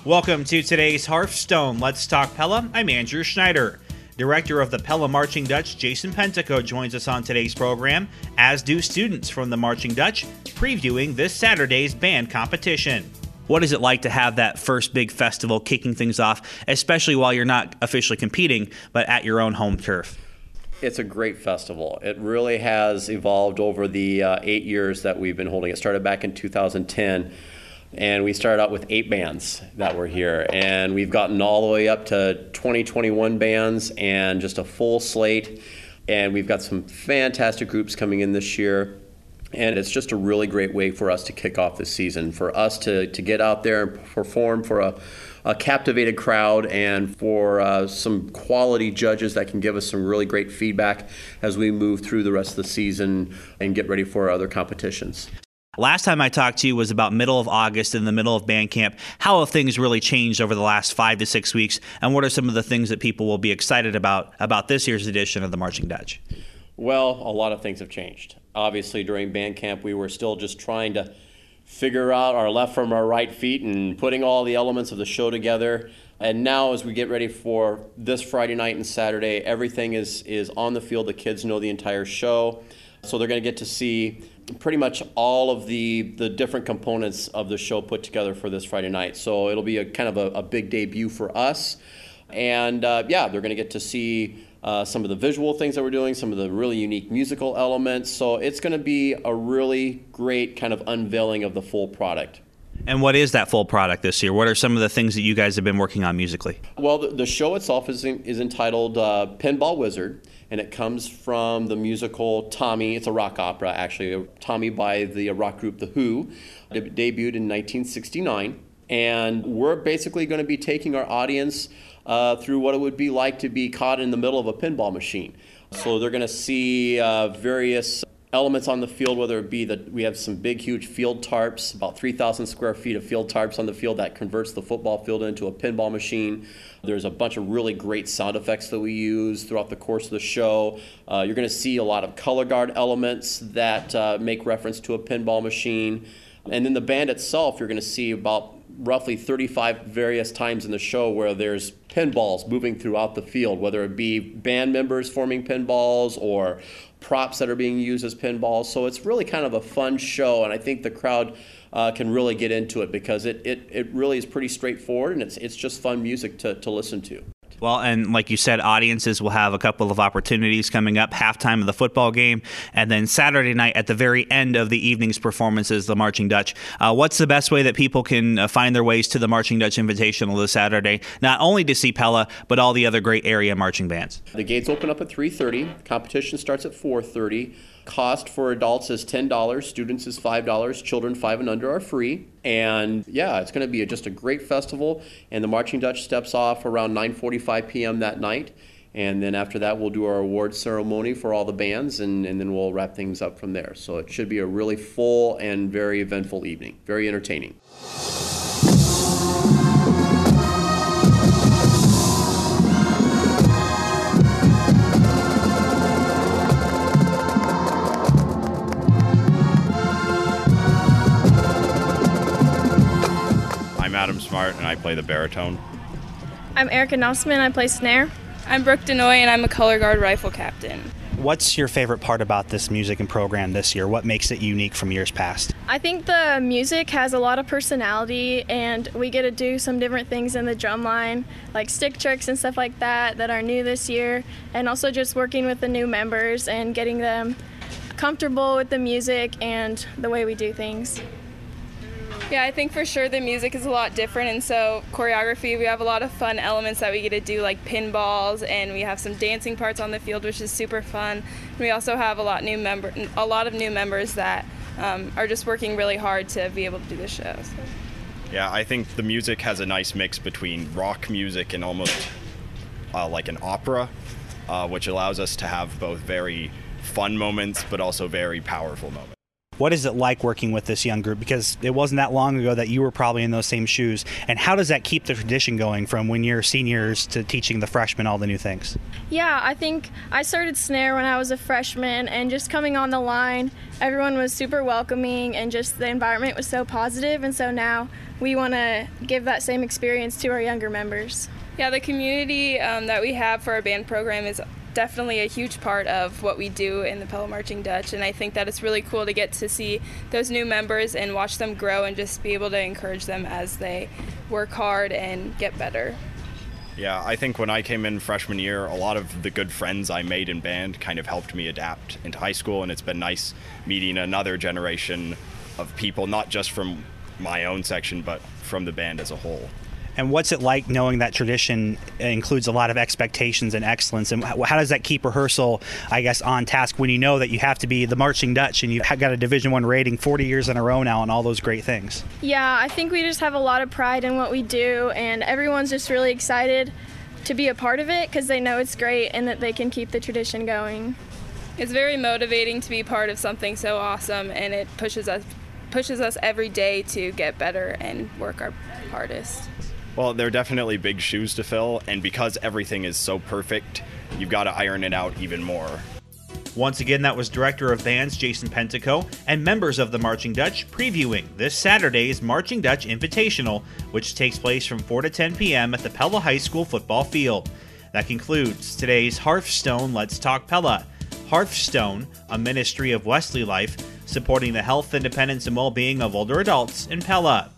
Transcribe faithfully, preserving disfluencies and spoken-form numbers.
Welcome to today's Hearthstone Let's Talk Pella. I'm Andrew Schneider. Director of the Pella Marching Dutch, Jason Pentico, joins us on today's program, as do students from the Marching Dutch, previewing this Saturday's band competition. What is it like to have that first big festival kicking things off, especially while you're not officially competing, but at your own home turf? It's a great festival. It really has evolved over the uh, eight years that we've been holding. It started back in two thousand ten, and we started out with eight bands that were here, and we've gotten all the way up to twenty, twenty-one bands and just a full slate, and we've got some fantastic groups coming in this year. And it's just a really great way for us to kick off this season, for us to, to get out there and perform for a, a captivated crowd, and for uh, some quality judges that can give us some really great feedback as we move through the rest of the season and get ready for our other competitions. Last time I talked to you was about middle of August, in the middle of band camp. How have things really changed over the last five to six weeks, and what are some of the things that people will be excited about about this year's edition of the Marching Dutch? Well, a lot of things have changed. Obviously, during band camp, we were still just trying to figure out our left from our right feet and putting all the elements of the show together. And now, as we get ready for this Friday night and Saturday, everything is, is on the field. The kids know the entire show. So they're going to get to see pretty much all of the, the different components of the show put together for this Friday night. So it'll be a kind of a, a big debut for us. And uh, yeah, they're going to get to see Uh, some of the visual things that we're doing, some of the really unique musical elements. So it's going to be a really great kind of unveiling of the full product. And what is that full product this year? What are some of the things that you guys have been working on musically? Well, the, the show itself is, in, is entitled uh, Pinball Wizard, and it comes from the musical Tommy. It's a rock opera, actually. Tommy by the rock group The Who. It debuted in nineteen sixty-nine. And we're basically going to be taking our audience Uh, through what it would be like to be caught in the middle of a pinball machine. So they're going to see uh, various elements on the field, whether it be that we have some big, huge field tarps, about three thousand square feet of field tarps on the field that converts the football field into a pinball machine. There's a bunch of really great sound effects that we use throughout the course of the show. Uh, you're going to see a lot of color guard elements that uh, make reference to a pinball machine. And in the band itself, you're going to see about roughly thirty-five various times in the show where there's pinballs moving throughout the field, whether it be band members forming pinballs or props that are being used as pinballs. So it's really kind of a fun show, and I think the crowd uh, can really get into it because it, it, it really is pretty straightforward, and it's, it's just fun music to, to listen to. Well, and like you said, audiences will have a couple of opportunities coming up, halftime of the football game, and then Saturday night at the very end of the evening's performances, the Marching Dutch. Uh, what's the best way that people can uh, find their ways to the Marching Dutch Invitational this Saturday, not only to see Pella, but all the other great area marching bands? The gates open up at three thirty. Competition starts at four thirty. Cost for adults is ten dollars, students is five dollars, children five and under are free. And yeah, it's going to be a, just a great festival, and the Marching Dutch steps off around nine forty-five p.m. that night. And then after that, we'll do our awards ceremony for all the bands, and, and then we'll wrap things up from there. So it should be a really full and very eventful evening, very entertaining. I'm Adam Smart, and I play the baritone. I'm Erica Nussman, I play snare. I'm Brooke Denoy, and I'm a color guard rifle captain. What's your favorite part about this music and program this year? What makes it unique from years past? I think the music has a lot of personality, and we get to do some different things in the drum line, like stick tricks and stuff like that that are new this year, and also just working with the new members and getting them comfortable with the music and the way we do things. Yeah, I think for sure the music is a lot different, and so choreography, we have a lot of fun elements that we get to do, like pinballs, and we have some dancing parts on the field, which is super fun. We also have a lot new member, a lot of new members that um, are just working really hard to be able to do the show. So. Yeah, I think the music has a nice mix between rock music and almost uh, like an opera, uh, which allows us to have both very fun moments but also very powerful moments. What is it like working with this young group? Because it wasn't that long ago that you were probably in those same shoes. And how does that keep the tradition going from when you're seniors to teaching the freshmen all the new things? Yeah, I think I started snare when I was a freshman, and just coming on the line, everyone was super welcoming and just the environment was so positive, and so now we want to give that same experience to our younger members. Yeah, the community um, that we have for our band program is definitely a huge part of what we do in the Pella Marching Dutch, and I think that it's really cool to get to see those new members and watch them grow and just be able to encourage them as they work hard and get better. Yeah, I think when I came in freshman year, a lot of the good friends I made in band kind of helped me adapt into high school, and it's been nice meeting another generation of people, not just from my own section, but from the band as a whole. And what's it like knowing that tradition includes a lot of expectations and excellence? And how does that keep rehearsal, I guess, on task when you know that you have to be the Marching Dutch and you've got a Division One rating forty years in a row now and all those great things? Yeah, I think we just have a lot of pride in what we do, and everyone's just really excited to be a part of it because they know it's great and that they can keep the tradition going. It's very motivating to be part of something so awesome, and it pushes us pushes us every day to get better and work our hardest. Well, they're definitely big shoes to fill, and because everything is so perfect, you've got to iron it out even more. Once again, that was Director of Bands Jason Pentico and members of the Marching Dutch previewing this Saturday's Marching Dutch Invitational, which takes place from four to ten p.m. at the Pella High School football field. That concludes today's Hearthstone Let's Talk Pella. Hearthstone, a ministry of Wesley Life, supporting the health, independence, and well-being of older adults in Pella.